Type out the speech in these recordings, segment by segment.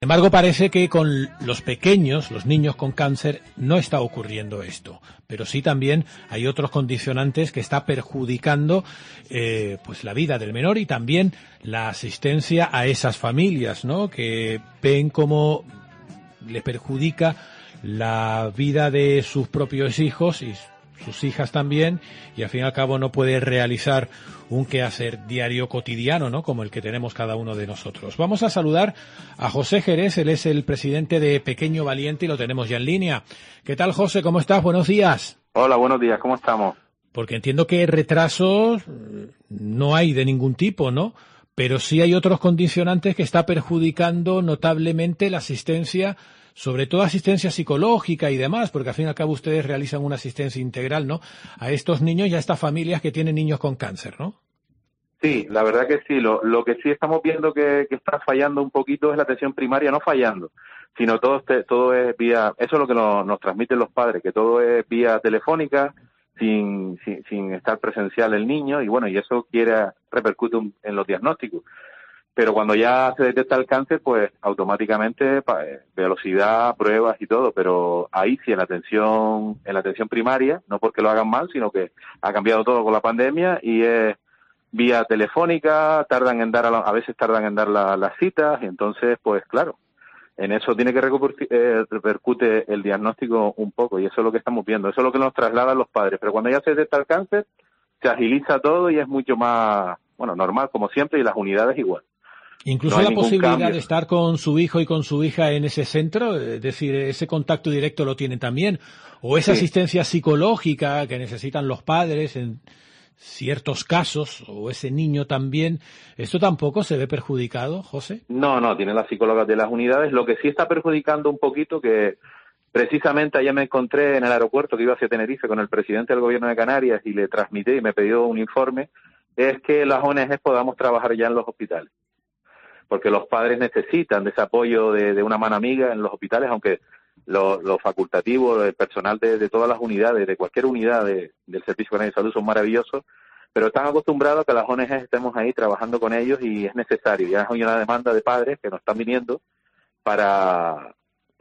Sin embargo, parece que con los pequeños, los niños con cáncer, no está ocurriendo esto. Pero sí también hay otros condicionantes que está perjudicando pues la vida del menor y también la asistencia a esas familias, ¿no? Que ven cómo le perjudica la vida de sus propios hijos y sus hijas también, y al fin y al cabo no puede realizar un quehacer diario cotidiano, ¿no? Como el que tenemos cada uno de nosotros. Vamos a saludar a José Jerez, él es el presidente de Pequeño Valiente y lo tenemos ya en línea. ¿Qué tal, José? ¿Cómo estás? Buenos días. Hola, buenos días. ¿Cómo estamos? Porque entiendo que retrasos no hay de ningún tipo, ¿no? Pero sí hay otros condicionantes que está perjudicando notablemente la asistencia, sobre todo asistencia psicológica y demás, porque al fin y al cabo ustedes realizan una asistencia integral, ¿no? A estos niños y a estas familias que tienen niños con cáncer, ¿no? Sí, la verdad que sí. Lo que sí estamos viendo que está fallando un poquito es la atención primaria, no fallando, sino todo es vía, eso es lo que nos transmiten los padres, que todo es vía telefónica, sin estar presencial el niño, y bueno, y eso repercute en los diagnósticos. Pero cuando ya se detecta el cáncer, pues automáticamente velocidad, pruebas y todo, pero ahí sí en la atención primaria, no porque lo hagan mal, sino que ha cambiado todo con la pandemia y es vía telefónica, a veces tardan en dar las citas, y entonces, pues claro, en eso tiene que repercute el diagnóstico un poco, y eso es lo que estamos viendo, eso es lo que nos trasladan los padres, pero cuando ya se detecta el cáncer, se agiliza todo y es mucho más, bueno, normal como siempre, y las unidades igual. Incluso No la posibilidad cambio de estar con su hijo y con su hija en ese centro, es decir, ese contacto directo lo tienen también, o esa asistencia psicológica que necesitan los padres en ciertos casos, o ese niño también, ¿esto tampoco se ve perjudicado, José? No, tienen las psicólogas de las unidades. Lo que sí está perjudicando un poquito, que precisamente ayer me encontré en el aeropuerto que iba hacia Tenerife con el presidente del gobierno de Canarias y le transmití y me pidió un informe, es que las ONGs podamos trabajar ya en los hospitales, porque los padres necesitan de ese apoyo de una mano amiga en los hospitales, aunque lo facultativo, el personal de todas las unidades, de cualquier unidad del Servicio Canario de Salud son maravillosos, pero están acostumbrados a que las ONGs estemos ahí trabajando con ellos y es necesario. Ya hay una demanda de padres que nos están viniendo para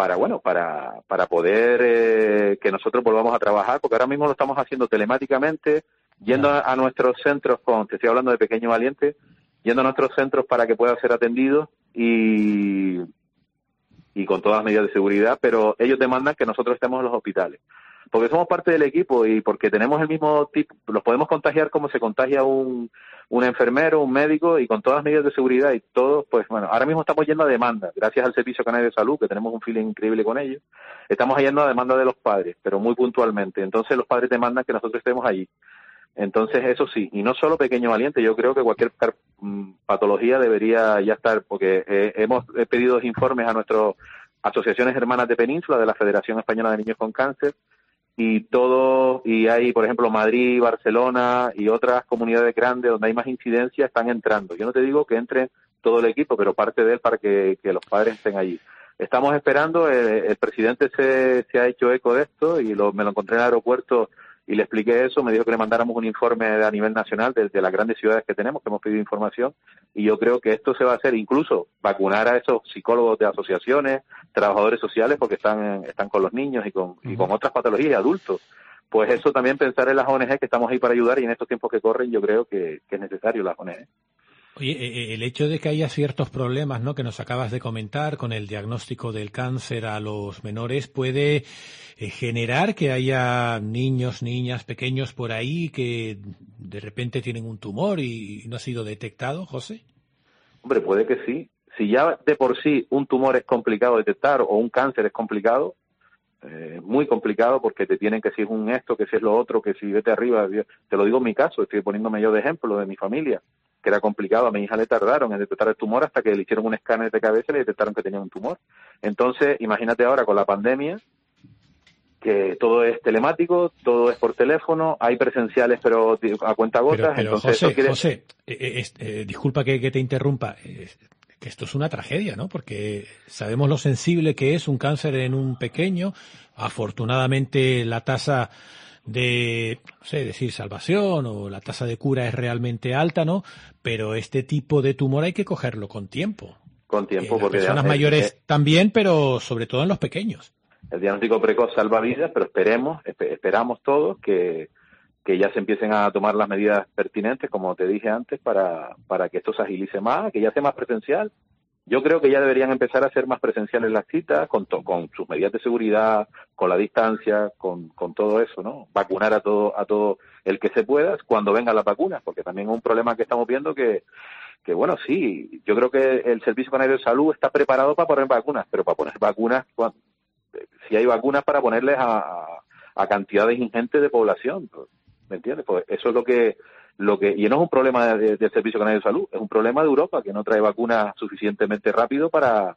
poder que nosotros volvamos a trabajar, porque ahora mismo lo estamos haciendo telemáticamente, yendo a nuestros centros, te estoy hablando de Pequeño Valiente, yendo a nuestros centros para que puedan ser atendidos y con todas las medidas de seguridad, pero ellos demandan que nosotros estemos en los hospitales, porque somos parte del equipo y porque tenemos el mismo tipo, los podemos contagiar como se contagia un enfermero, un médico, y con todas las medidas de seguridad y todo, pues bueno, ahora mismo estamos yendo a demanda, gracias al Servicio Canario de Salud, que tenemos un feeling increíble con ellos, estamos yendo a demanda de los padres, pero muy puntualmente, entonces los padres demandan que nosotros estemos allí. Entonces, eso sí, y no solo Pequeño Valiente, yo creo que cualquier patología debería ya estar, porque hemos pedido informes a nuestras asociaciones hermanas de Península, de la Federación Española de Niños con Cáncer, y hay, por ejemplo, Madrid, Barcelona y otras comunidades grandes donde hay más incidencia, están entrando. Yo no te digo que entre todo el equipo, pero parte de él para que los padres estén allí. Estamos esperando, el presidente se ha hecho eco de esto y me lo encontré en el aeropuerto y le expliqué eso, me dijo que le mandáramos un informe a nivel nacional desde las grandes ciudades que tenemos, que hemos pedido información, y yo creo que esto se va a hacer, incluso vacunar a esos psicólogos de asociaciones, trabajadores sociales, porque están con los niños y con otras patologías y adultos. Pues eso también, pensar en las ONG que estamos ahí para ayudar, y en estos tiempos que corren yo creo que es necesario las ONG. Oye, el hecho de que haya ciertos problemas, ¿no?, que nos acabas de comentar con el diagnóstico del cáncer a los menores, puede generar que haya niños, niñas pequeños por ahí que de repente tienen un tumor y no ha sido detectado, José. Hombre, puede que sí. Si ya de por sí un tumor es complicado de detectar o un cáncer es complicado, muy complicado, porque te tienen que si es un esto, que si es lo otro, que si vete arriba. Te lo digo en mi caso, estoy poniéndome yo de ejemplo de mi familia, que era complicado. A mi hija le tardaron en detectar el tumor hasta que le hicieron un escáner de cabeza y le detectaron que tenía un tumor. Entonces, imagínate ahora con la pandemia, que todo es telemático, todo es por teléfono, hay presenciales pero a cuentagotas. Pero entonces, José, disculpa que te interrumpa, que esto es una tragedia, ¿no? Porque sabemos lo sensible que es un cáncer en un pequeño. Afortunadamente la tasa de, no sé, decir salvación o la tasa de cura es realmente alta, ¿no? Pero este tipo de tumor hay que cogerlo con tiempo. Con tiempo, las porque personas mayores también, pero sobre todo en los pequeños. El diagnóstico precoz salva vidas, pero esperamos todos que ya se empiecen a tomar las medidas pertinentes, como te dije antes, para que esto se agilice más, que ya sea más presencial. Yo creo que ya deberían empezar a ser más presenciales las citas, con sus medidas de seguridad, con la distancia, con todo eso, ¿no? Vacunar a todo el que se pueda cuando vengan las vacunas, porque también es un problema que estamos viendo que bueno, sí, yo creo que el Servicio Canario de Salud está preparado para poner vacunas, pero para poner vacunas, si hay vacunas para ponerles a cantidades ingentes de población, ¿me entiendes? Pues eso es lo que y no es un problema del Servicio Canario de Salud, es un problema de Europa, que no trae vacunas suficientemente rápido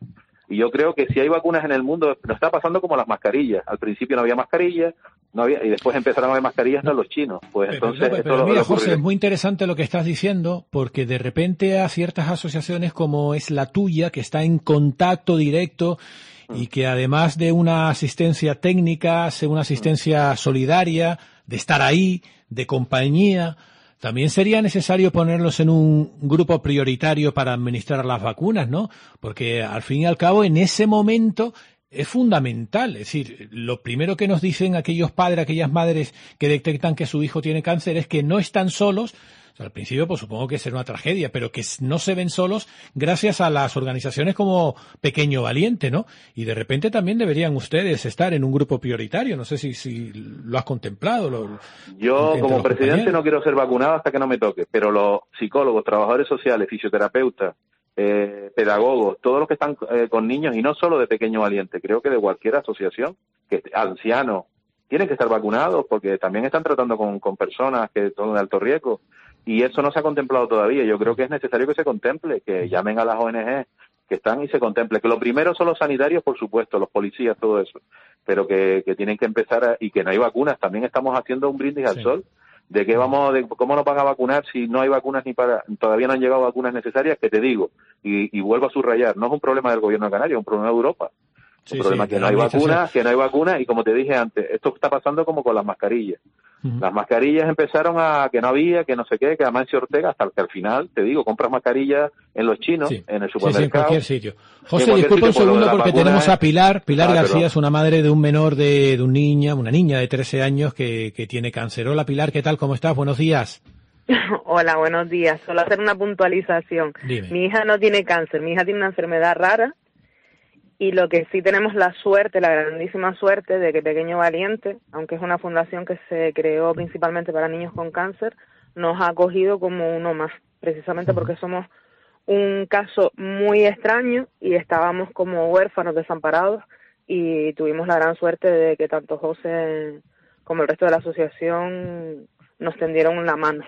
y yo creo que si hay vacunas en el mundo, nos está pasando como las mascarillas. Al principio no había mascarillas, y después empezaron a haber mascarillas a los chinos. Pues entonces, pero mira, José, es muy interesante lo que estás diciendo, porque de repente a ciertas asociaciones como es la tuya, que está en contacto directo y que además de una asistencia técnica, hace una asistencia solidaria, de estar ahí, de compañía, también sería necesario ponerlos en un grupo prioritario para administrar las vacunas, ¿no? Porque al fin y al cabo, en ese momento es fundamental. Es decir, lo primero que nos dicen aquellos padres, aquellas madres que detectan que su hijo tiene cáncer es que no están solos. O sea, al principio, pues supongo que será una tragedia, pero que no se ven solos gracias a las organizaciones como Pequeño Valiente, ¿no? Y de repente también deberían ustedes estar en un grupo prioritario. No sé si lo has contemplado. Yo, como presidente, no quiero ser vacunado hasta que no me toque, pero los psicólogos, trabajadores sociales, fisioterapeutas, pedagogos, todos los que están con niños, y no solo de Pequeño Valiente, creo que de cualquier asociación, ancianos, tienen que estar vacunados porque también están tratando con personas que son de alto riesgo. Y eso no se ha contemplado todavía. Yo creo que es necesario que se contemple, que llamen a las ONG que están y se contemple. Que lo primero son los sanitarios, por supuesto, los policías, todo eso. Pero que tienen que empezar y que no hay vacunas. También estamos haciendo un brindis al sol de cómo nos van a vacunar si no hay vacunas todavía no han llegado vacunas necesarias, que te digo, y vuelvo a subrayar, no es un problema del gobierno de Canarias, es un problema de Europa. El problema es que no hay vacunas, y como te dije antes, esto está pasando como con las mascarillas. Las mascarillas empezaron que no había, que no sé qué, que Amancio Ortega, hasta que al final, te digo, compras mascarillas en los chinos, en el supermercado. En cualquier sitio. José, disculpa un segundo porque tenemos a Pilar. Pilar García es una madre de un menor de una niña de 13 años que tiene cáncer. Hola Pilar, ¿qué tal? ¿Cómo estás? Buenos días. Hola, buenos días. Solo hacer una puntualización. Dime. Mi hija no tiene cáncer, mi hija tiene una enfermedad rara. Y lo que sí tenemos la grandísima suerte de que Pequeño Valiente, aunque es una fundación que se creó principalmente para niños con cáncer, nos ha acogido como uno más, precisamente porque somos un caso muy extraño y estábamos como huérfanos, desamparados, y tuvimos la gran suerte de que tanto José como el resto de la asociación nos tendieron la mano.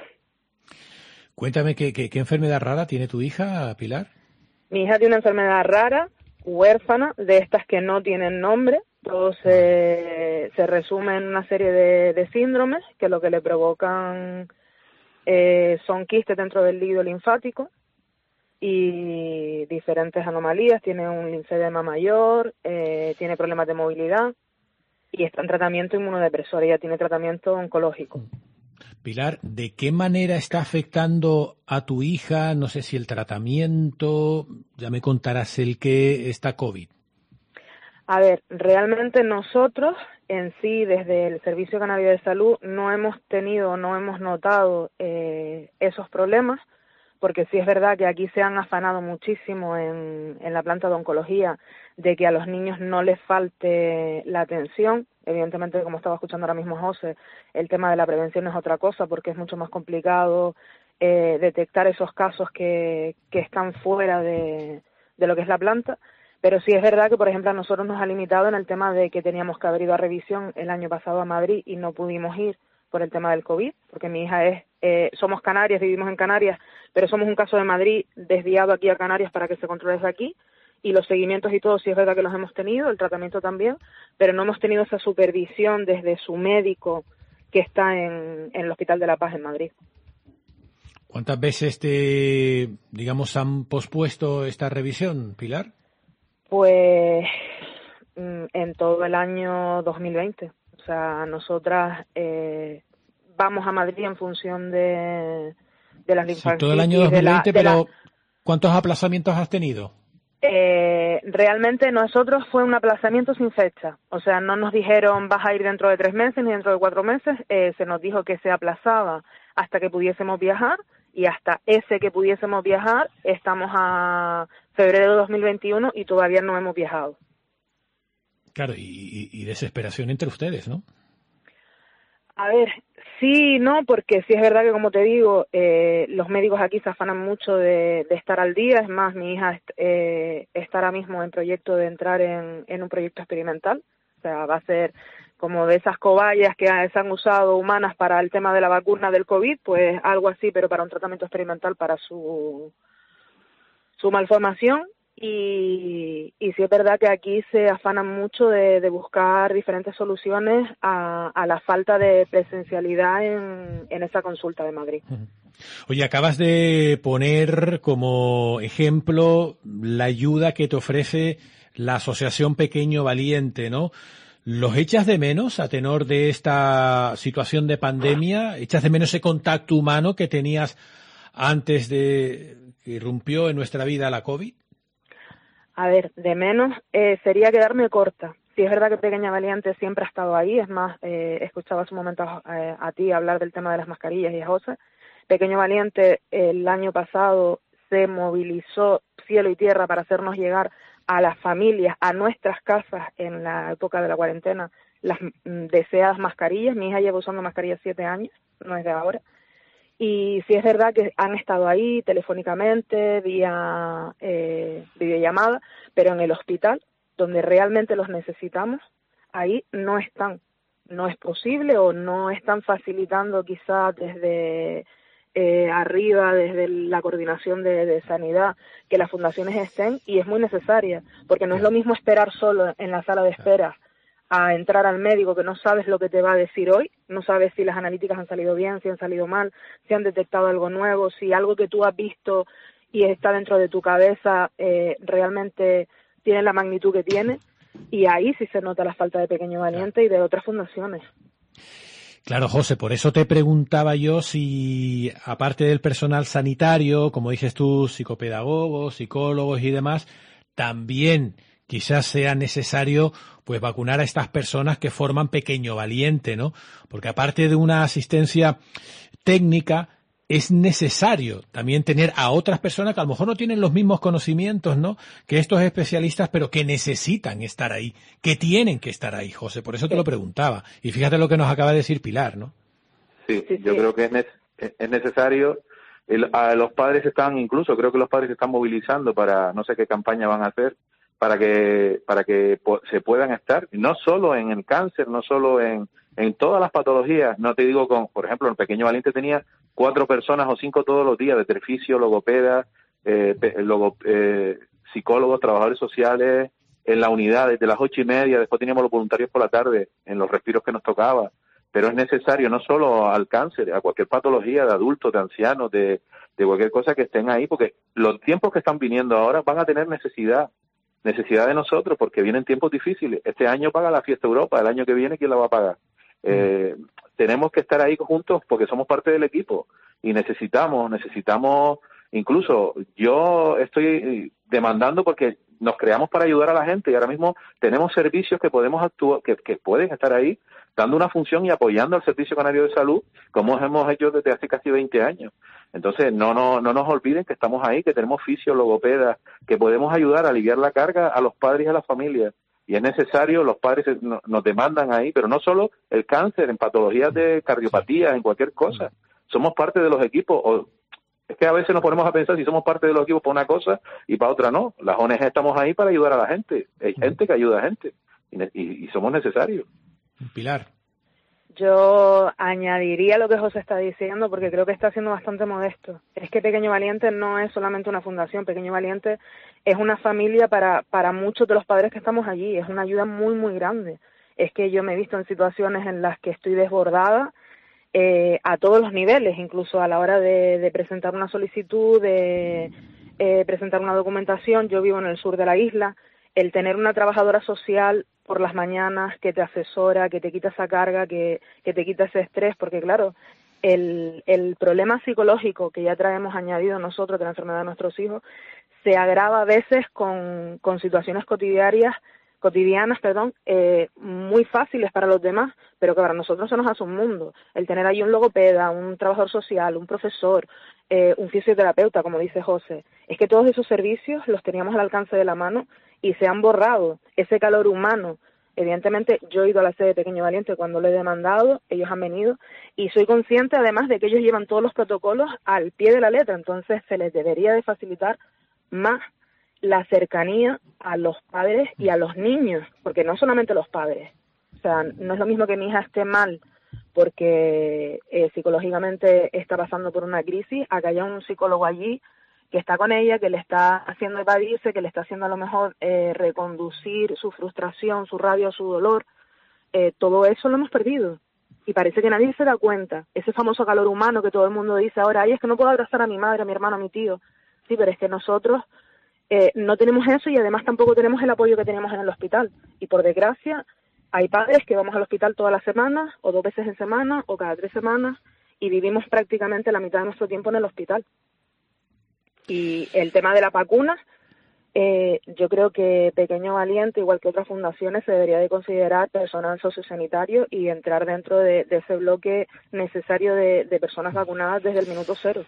Cuéntame, ¿qué enfermedad rara tiene tu hija, Pilar? Mi hija tiene una enfermedad rara, huérfana, de estas que no tienen nombre. Todo se resume en una serie de síndromes que lo que le provocan son quistes dentro del líquido linfático y diferentes anomalías. Tiene un linfedema mayor, tiene problemas de movilidad y está en tratamiento inmunodepresor. Ella tiene tratamiento oncológico. Pilar, ¿de qué manera está afectando a tu hija, no sé si el tratamiento, ya me contarás el que está COVID? A ver, realmente nosotros en sí, desde el Servicio Canario de Salud, no hemos notado esos problemas, porque sí es verdad que aquí se han afanado muchísimo en la planta de oncología de que a los niños no les falte la atención. Evidentemente, como estaba escuchando ahora mismo José, el tema de la prevención es otra cosa porque es mucho más complicado detectar esos casos que están fuera de lo que es la planta. Pero sí es verdad que, por ejemplo, a nosotros nos ha limitado en el tema de que teníamos que haber ido a revisión el año pasado a Madrid y no pudimos ir por el tema del COVID, porque mi hija somos canarias, vivimos en Canarias, pero somos un caso de Madrid desviado aquí a Canarias para que se controle desde aquí, y los seguimientos y todo sí es verdad que los hemos tenido, el tratamiento también, pero no hemos tenido esa supervisión desde su médico que está en el Hospital de la Paz en Madrid. ¿Cuántas veces han pospuesto esta revisión, Pilar? Pues en todo el año 2020. O sea, nosotras vamos a Madrid en función de las linfangitis. Sí, todo el año 2020, pero ¿cuántos aplazamientos has tenido? Realmente nosotros fue un aplazamiento sin fecha, o sea, no nos dijeron vas a ir dentro de 3 meses ni dentro de 4 meses, se nos dijo que se aplazaba hasta que pudiésemos viajar, y hasta ese que pudiésemos viajar estamos a febrero de 2021 y todavía no hemos viajado. Claro, y desesperación entre ustedes, ¿no? A ver, sí, no, porque sí es verdad que, como te digo, los médicos aquí se afanan mucho de estar al día. Es más, mi hija está ahora mismo en proyecto de entrar en un proyecto experimental. O sea, va a ser como de esas cobayas que se han usado humanas para el tema de la vacuna del COVID, pues algo así, pero para un tratamiento experimental para su malformación. Y sí es verdad que aquí se afanan mucho de buscar diferentes soluciones a la falta de presencialidad en esa consulta de Madrid. Oye, acabas de poner como ejemplo la ayuda que te ofrece la Asociación Pequeño Valiente, ¿no? ¿Los echas de menos a tenor de esta situación de pandemia? ¿Echas de menos ese contacto humano que tenías antes de que irrumpió en nuestra vida la COVID? A ver, de menos sería quedarme corta. Sí, es verdad que Pequeña Valiente siempre ha estado ahí. Es más, escuchaba hace un momento a ti hablar del tema de las mascarillas y a José. Pequeño Valiente el año pasado se movilizó cielo y tierra para hacernos llegar a las familias, a nuestras casas en la época de la cuarentena, las deseadas mascarillas. Mi hija lleva usando mascarillas 7 años, no es de ahora. Y sí es verdad que han estado ahí telefónicamente, vía videollamada, pero en el hospital, donde realmente los necesitamos, ahí no están. No es posible o no están facilitando quizás desde arriba, desde la coordinación de sanidad, que las fundaciones estén, y es muy necesaria, porque no es lo mismo esperar solo en la sala de espera a entrar al médico, que no sabes lo que te va a decir hoy, no sabes si las analíticas han salido bien, si han salido mal, si han detectado algo nuevo, si algo que tú has visto y está dentro de tu cabeza realmente tiene la magnitud que tiene, y ahí sí se nota la falta de Pequeño Valiente y de otras fundaciones. Claro, José, por eso te preguntaba yo si, aparte del personal sanitario, como dices tú, psicopedagogos, psicólogos y demás, también quizás sea necesario pues vacunar a estas personas que forman Pequeño Valiente, ¿no? Porque aparte de una asistencia técnica, es necesario también tener a otras personas que a lo mejor no tienen los mismos conocimientos, ¿no?, que estos especialistas, pero que necesitan estar ahí, que tienen que estar ahí, José. Por eso te lo preguntaba. Y fíjate lo que nos acaba de decir Pilar, ¿no? Sí, yo creo que es necesario. Los padres incluso creo que los padres se están movilizando para, no sé qué campaña van a hacer, para que se puedan estar, no solo en el cáncer, no solo en todas las patologías. No te digo por ejemplo, el Pequeño Valiente tenía 4 personas o 5 todos los días, de fisio, logopeda, psicólogos, trabajadores sociales, en la unidad desde las 8:30, después teníamos los voluntarios por la tarde, en los respiros que nos tocaba. Pero es necesario no solo al cáncer, a cualquier patología de adultos, de ancianos, de cualquier cosa que estén ahí, porque los tiempos que están viniendo ahora van a tener necesidad de nosotros, porque vienen tiempos difíciles. Este año paga la Fiesta Europa, el año que viene, ¿quién la va a pagar? Tenemos que estar ahí juntos porque somos parte del equipo y necesitamos, incluso yo estoy demandando porque nos creamos para ayudar a la gente y ahora mismo tenemos servicios que podemos actuar, que pueden estar ahí dando una función y apoyando al Servicio Canario de Salud, como hemos hecho desde hace casi 20 años. Entonces, no nos olviden que estamos ahí, que tenemos fisio, logopedas, que podemos ayudar a aliviar la carga a los padres y a las familias. Y es necesario, los padres nos demandan ahí, pero no solo el cáncer, en patologías de cardiopatía, en cualquier cosa. Somos parte de los equipos. Es que a veces nos ponemos a pensar si somos parte de los equipos para una cosa y para otra no. Las ONG estamos ahí para ayudar a la gente. Hay gente que ayuda a gente y somos necesarios. Pilar. Yo añadiría lo que José está diciendo, porque creo que está siendo bastante modesto. Es que Pequeño Valiente no es solamente una fundación. Pequeño Valiente es una familia para muchos de los padres que estamos allí. Es una ayuda muy, muy grande. Es que yo me he visto en situaciones en las que estoy desbordada a todos los niveles, incluso a la hora de presentar una solicitud, de presentar una documentación. Yo vivo en el sur de la isla. El tener una trabajadora social por las mañanas que te asesora, que te quita esa carga, que te quita ese estrés, porque claro, el problema psicológico que ya traemos añadido nosotros de la enfermedad de nuestros hijos se agrava a veces con situaciones cotidianas, muy fáciles para los demás, pero que para nosotros se nos hace un mundo. El tener ahí un logopeda, un trabajador social, un profesor, un fisioterapeuta, como dice José, es que todos esos servicios los teníamos al alcance de la mano y se han borrado. Ese calor humano, evidentemente yo he ido a la sede de Pequeño Valiente cuando lo he demandado, ellos han venido, y soy consciente además de que ellos llevan todos los protocolos al pie de la letra, entonces se les debería de facilitar más la cercanía a los padres y a los niños, porque no solamente los padres. O sea, no es lo mismo que mi hija esté mal porque psicológicamente está pasando por una crisis, a que haya un psicólogo allí que está con ella, que le está haciendo evadirse, que le está haciendo a lo mejor reconducir su frustración, su rabia, su dolor. Todo eso lo hemos perdido. Y parece que nadie se da cuenta. Ese famoso calor humano que todo el mundo dice ahora, ay, es que no puedo abrazar a mi madre, a mi hermano, a mi tío. Sí, pero es que nosotros no tenemos eso y además tampoco tenemos el apoyo que teníamos en el hospital. Y por desgracia, hay padres que vamos al hospital todas las semanas, o 2 veces en semana, o cada 3 semanas, y vivimos prácticamente la mitad de nuestro tiempo en el hospital. Y el tema de la vacuna, yo creo que Pequeño Valiente, igual que otras fundaciones, se debería de considerar personal sociosanitario y entrar dentro de ese bloque necesario de personas vacunadas desde el minuto cero.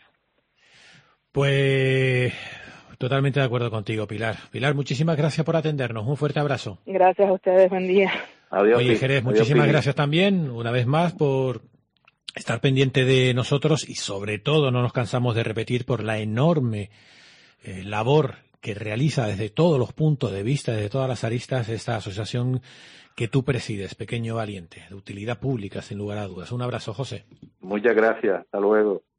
Pues totalmente de acuerdo contigo, Pilar. Pilar, muchísimas gracias por atendernos. Un fuerte abrazo. Gracias a ustedes, buen día. Adiós. Oye, Jerez, muchísimas gracias también, una vez más, por estar pendiente de nosotros y sobre todo no nos cansamos de repetir por la enorme labor que realiza desde todos los puntos de vista, desde todas las aristas, esta asociación que tú presides, Pequeño Valiente, de utilidad pública, sin lugar a dudas. Un abrazo, José. Muchas gracias. Hasta luego.